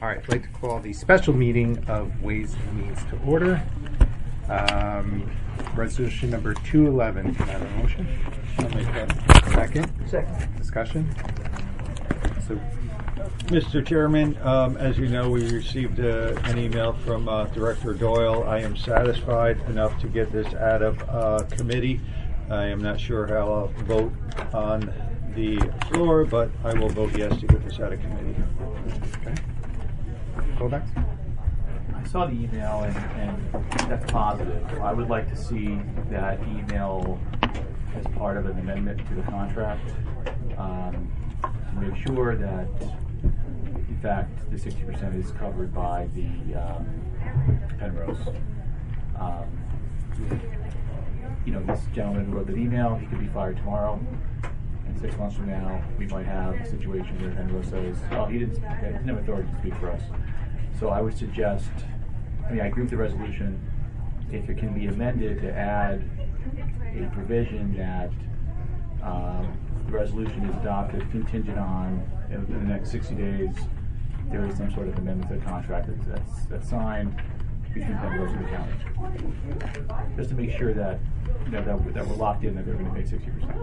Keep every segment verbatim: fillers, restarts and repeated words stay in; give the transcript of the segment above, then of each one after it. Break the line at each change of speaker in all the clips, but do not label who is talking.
All right, I'd like to call the special meeting of Ways and Means to order. Um, resolution number two eleven. Can I have a motion?
I'll make that.
Second?
Second.
Discussion? So,
Mister Chairman, um, as you know, we received uh, an email from uh, Director Doyle. I am satisfied enough to get this out of uh, committee. I am not sure how I'll vote on the floor, but I will vote yes to get this out of committee.
okay. Colbeck?
I saw the email and, and that's positive. I would like to see that email as part of an amendment to the contract um, to make sure that, in fact, the sixty percent is covered by the um, Penrose. Um, you know, this gentleman wrote an email. He could be fired tomorrow. And six months from now, we might have a situation where Penrose says, "Oh, he didn't, he didn't have authority to speak for us." So I would suggest, I mean, I agree with the resolution. If it can be amended to add a provision that um, the resolution is adopted contingent on, in the next sixty days, there is some sort of amendment to the contract that's, that's signed between Penrose and the county. Just to make sure that, you know, that, that we're locked in that they're going to pay sixty percent.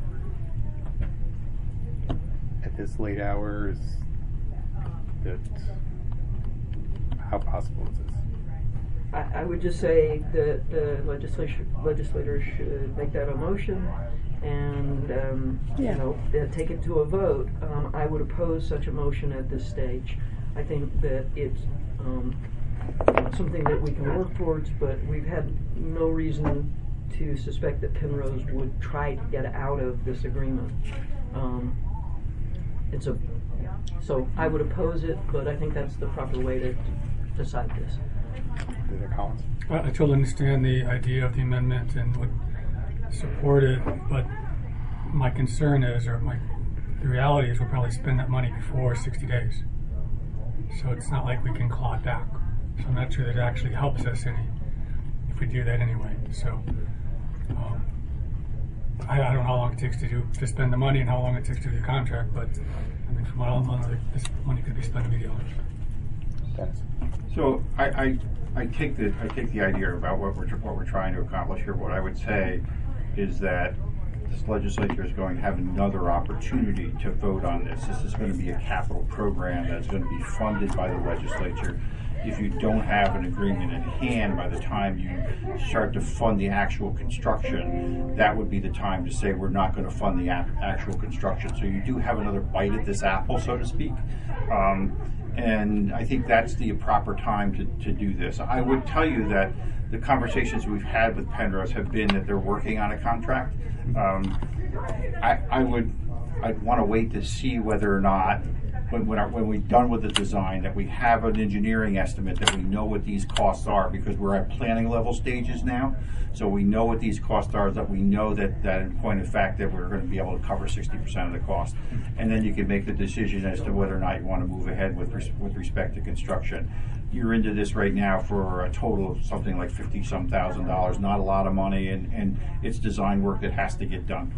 At this late hour, is that how possible is this?
I, I would just say that the legislation legislators should make that a motion and um,
Yeah.
you know uh, take it to a vote. Um, I would oppose such a motion at this stage. I think that it's um, something that we can work towards, but we've had no reason to suspect that Penrose would try to get out of this agreement. Um, it's a so I would oppose it, but I think that's the proper way to decide this.
Is it Collins?
I I totally understand the idea of the amendment and would support it, but my concern is, or my the reality is, we'll probably spend that money before sixty days. So it's not like we can claw it back. So I'm not sure that it actually helps us any if we do that anyway. So um, I, I don't know how long it takes to do to spend the money and how long it takes to do the contract, but I mean, from what I know, this money could be spent immediately.
Dennis?
So I, I, I take the I take the idea about what we're what we're trying to accomplish here. What I would say is that this legislature is going to have another opportunity to vote on this. This is going to be a capital program that's going to be funded by the legislature. If you don't have an agreement in hand by the time you start to fund the actual construction, that would be the time to say we're not going to fund the actual construction. So you do have another bite at this apple, so to speak. Um, And I think that's the proper time to, to do this. I would tell you that the conversations we've had with Penrose have been that they're working on a contract. Um, I, I would, I'd want to wait to see whether or not, when, when, our, when we're done with the design, that we have an engineering estimate, that we know what these costs are, because we're at planning level stages now. So we know what these costs are, that we know that, that in point of fact that we're going to be able to cover sixty percent of the cost. And then you can make the decision as to whether or not you want to move ahead with, res with respect to construction. You're into this right now for a total of something like fifty some thousand dollars, not a lot of money, and, and it's design work that has to get done.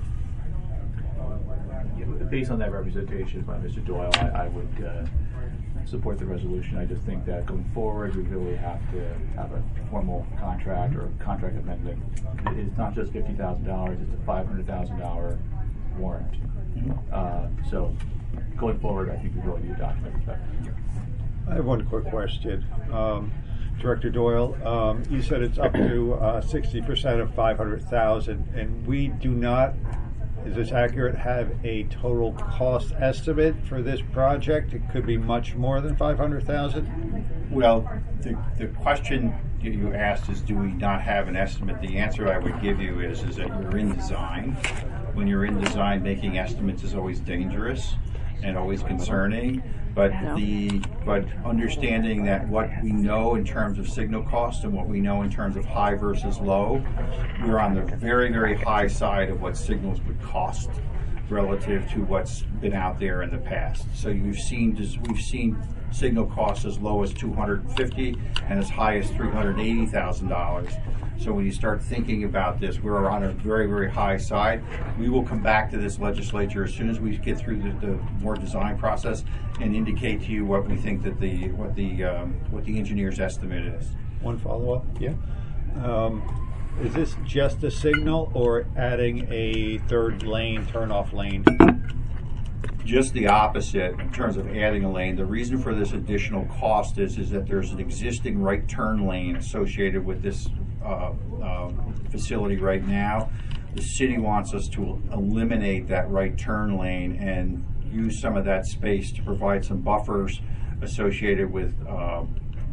Based on that representation by Mister Doyle, I, I would uh, support the resolution. I just think that going forward, we really have to have a formal contract or a contract amendment. It's not just fifty thousand dollars, it's a five hundred thousand dollar warrant. Uh, so going forward, I think we really need to document that.
I have one quick question. Um, Director Doyle, um, you said it's up to uh, sixty percent of five hundred thousand, and we do not, is this accurate, have a total cost estimate for this project? It could be much more than five hundred thousand?
Well, the, the question that you asked is, do we not have an estimate? The answer I would give you is, is that you're in design. When you're in design, making estimates is always dangerous and always concerning. But the but understanding that what we know in terms of signal cost and what we know in terms of high versus low, we're on the very, very high side of what signals would cost. relative to what's been out there in the past. So you've seen, we've seen signal costs as low as two hundred fifty and as high as three hundred eighty thousand dollars. So when you start thinking about this, we're on a very, very high side. We will come back to this legislature as soon as we get through the, the more design process and indicate to you what we think that the what the um, what the engineer's estimate is.
One follow-up.
Yeah.
Um, is this just a signal or adding a third lane, turn-off lane?
Just the opposite in terms of adding a lane. The reason for this additional cost is, is that there's an existing right turn lane associated with this uh, uh, facility right now. The city wants us to eliminate that right turn lane and use some of that space to provide some buffers associated with uh,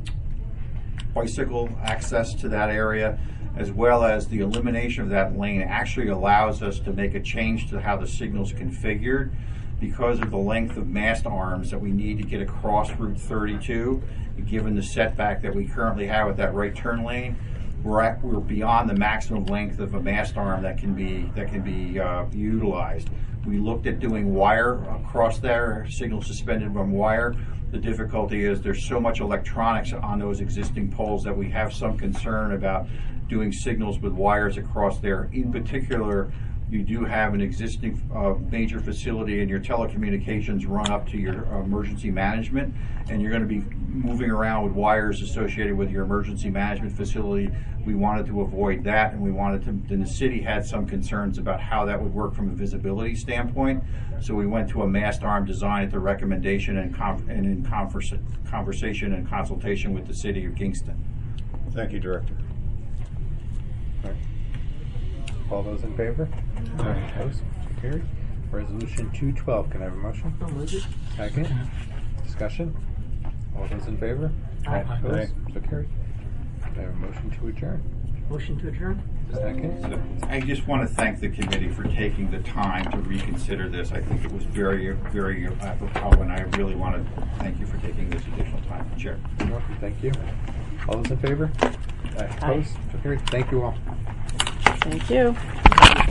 bicycle access to that area, as well as the elimination of that lane actually allows us to make a change to how the signal's configured. Because of the length of mast arms that we need to get across Route thirty-two, given the setback that we currently have with that right turn lane, we're at, we're beyond the maximum length of a mast arm that can be that can be uh, utilized. We looked at doing wire across there, signal suspended from wire. The difficulty is there's so much electronics on those existing poles that we have some concern about doing signals with wires across there. In particular, you do have an existing uh, major facility and your telecommunications run up to your uh, emergency management, and you're going to be moving around with wires associated with your emergency management facility. We wanted to avoid that, and we wanted to, and the city had some concerns about how that would work from a visibility standpoint. So we went to a mast arm design at the recommendation and, conf- and in converse- conversation and consultation with the city of Kingston.
Thank you, Director.
All right. All those in favor? Aye. Opposed? So carried. Resolution two twelve, can I have a motion?
I'll move it.
Second. Discussion? All those in favor?
Aye.
Opposed?
Aye.
So carried. Can I have a motion to adjourn?
Motion to adjourn?
Second.
So I just want to thank the committee for taking the time to reconsider this. I think it was very, very apropos, and I really want to thank you for taking this additional time. Chair.
You're welcome. Thank you. All those in favor? Aye. Opposed? So carried. Thank you all.
Thank you.